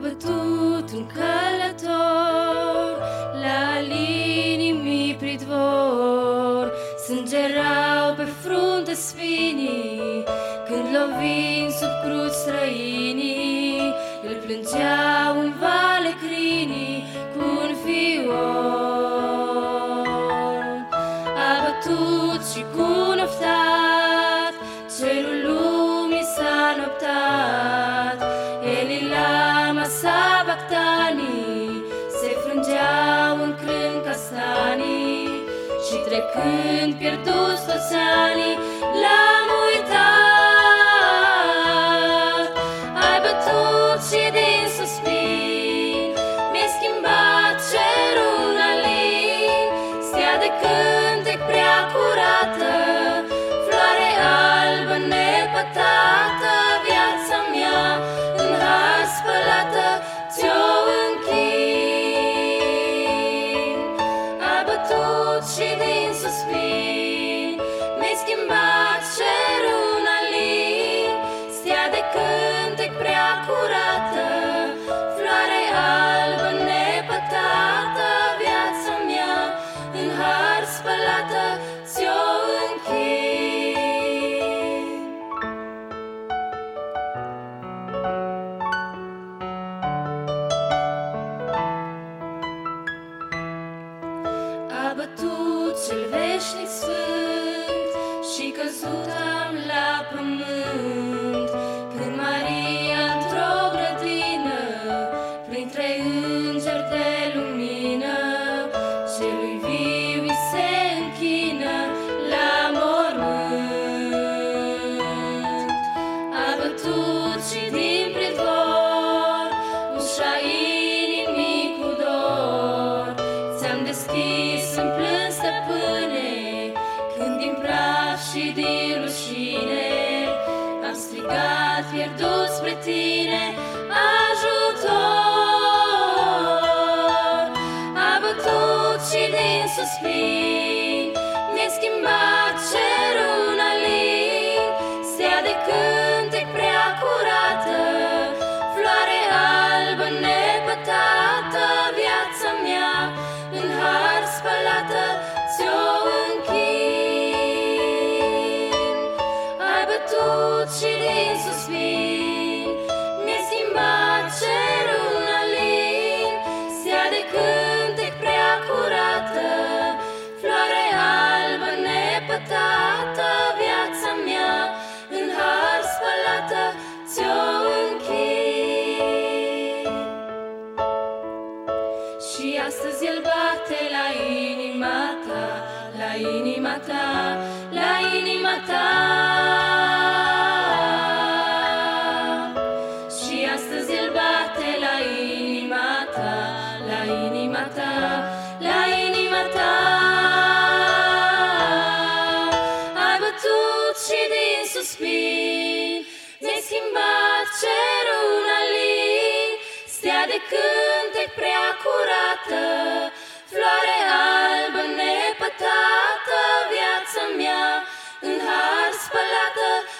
bătut un călător la linii pridvor. Sângerau pe frunte spinii când lovind sub cruci străinii. Îl plângeau în vale crinii cu un fior. A bătut și cu un oftat cerul lumii s-a noptat. Elilama sabactanii se frângeau în crân castanii și trecând pierduți toți anii l-am uitat. Ai bătut și din suspin mi-ai schimbat cerul în alin. Stea de cântec prea curată, floare albă nepătată, viața mea în har spălată ți-o închin. A bătut și din suspin mi-ai schimbat cerul în alin. Stea de cântec prea curată, floare albă nepătată, viața mea în har spălată ți-o închin. A bătut cel veșnic sfânt și căzut am la pământ. Când Maria într-o grădină, printre îngeri de lumină, celui viu îi se închină la mormânt. A bătut și din pridvor ușa inimii cu dor. Ți-am deschis în plâns, stăpâne, când din praf și din rușine am strigat pierdut spre tine ajutor. A bătut și din suspin mi-ai schimbat cerul în alin. Stea de cântec prea curată, floare albă nepătată, viața mea în har spălată ți-o închin. Ai bătut și din suspin mi-ai schimbat cerul în alin. Stea de cântec prea curată, floare albă nepătată, viața mea în har spălată ți-o închin. Și astăzi el bate la inima ta, la inima ta, la inima ta. Și astăzi el bate la inima ta, la inima ta, la inima ta. Ai bătut și din suspin mi-ai schimbat cerul în alin. Stea de cântec prea curată, floare albă nepătată, viața mea în har spălată